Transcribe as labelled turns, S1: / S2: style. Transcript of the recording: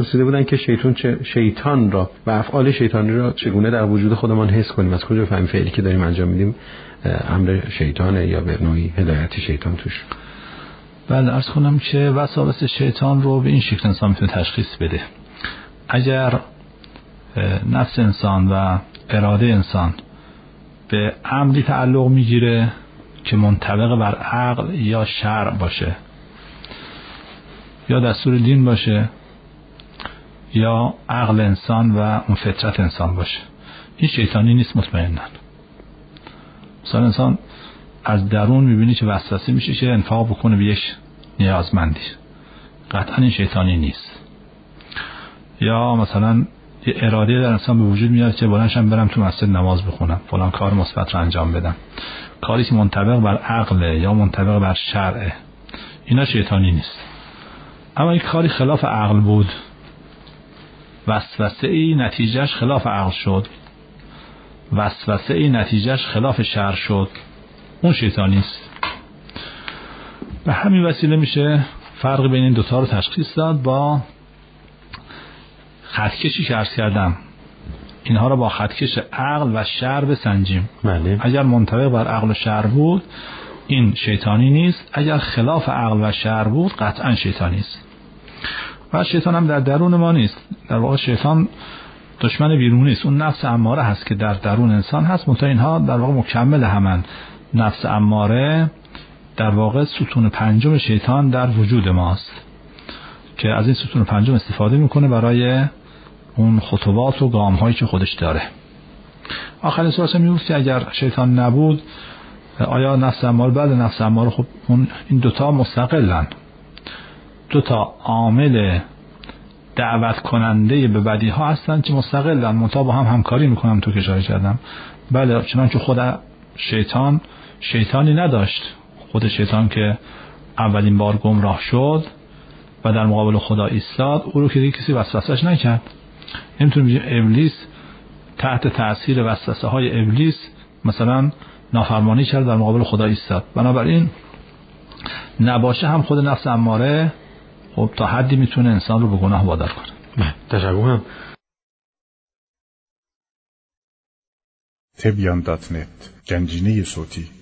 S1: پرسیده بودن که شیطان را و افعال شیطانی را چگونه در وجود خودمان حس کنیم، از کجا بفهمیم فعلی که داریم انجام میدیم امر شیطانه یا به نوعی هدایت شیطان توش؟
S2: بله، عرض کنم که وساوس شیطان رو به این شکل انسان میتونه تشخیص بده. اگر نفس انسان و اراده انسان به امری تعلق میگیره که منطبق بر عقل یا شرع باشه، یا دستور دین باشه، یا عقل انسان و اون فطرت انسان باشه، این شیطانی نیست مطمئناً. مثلا انسان از درون میبینی که وسوسه میشه که انفاق بکنه به یک نیازمندی، قطعا این شیطانی نیست. یا مثلا یه اراده در انسان به وجود میاد که بلندشم برم تو مسجد نماز بخونم، فلان کار مثبت رو انجام بدم، کاری که منطبق بر عقل یا منطبق بر شرع، اینا شیطانی نیست. اما یک کاری خلاف عقل بود، وسوسه ای نتیجهش خلاف عقل شد، وسوسه ای نتیجهش خلاف شرع شد، اون شیطانی است. به همین وسیله میشه فرق بین این دوتا رو تشخیص داد با خطکشی که عرض کردم. اینها رو با خطکش عقل و شرع بسنجیم.
S1: بله.
S2: اگر منطبق بر عقل و شرع بود این شیطانی نیست، اگر خلاف عقل و شرع بود قطعا شیطانی است. و شیطان هم در درون ما نیست. در واقع شیطان دشمن بیرونی است، اون نفس اماره هست که در درون انسان هست، منتها اینها در واقع مکمل همن. نفس اماره در واقع ستون پنجم شیطان در وجود ماست که از این ستون پنجم استفاده میکنه برای اون خطوات و گام هایی که خودش داره. آخرین سوال میگفت که اگر شیطان نبود آیا نفس اماره؟ بله، نفس اماره. خب این دوتا مستقلن، دوتا عامل دعوت کننده به بدی ها هستن که مستقلن، منتها با هم همکاری میکنن. تو که اشاره کردم بله، چنانچه خود شیطان شیطانی نداشت. خود شیطان که اولین بار گمراه شد و در مقابل خدا ایستاد، او رو که کسی وسوسه‌اش نکرد. نمیتونیم بگیم ابلیس تحت تأثیر وسوسه های ابلیس مثلا نافرمانی کرد در مقابل خدا ایستاد. بنابراین نباشه هم خود نفس اماره خب تا حدی میتونه انسان رو به گناه وادار کنه.
S1: تشکرم.
S3: تبیان.net گنجینه صوتی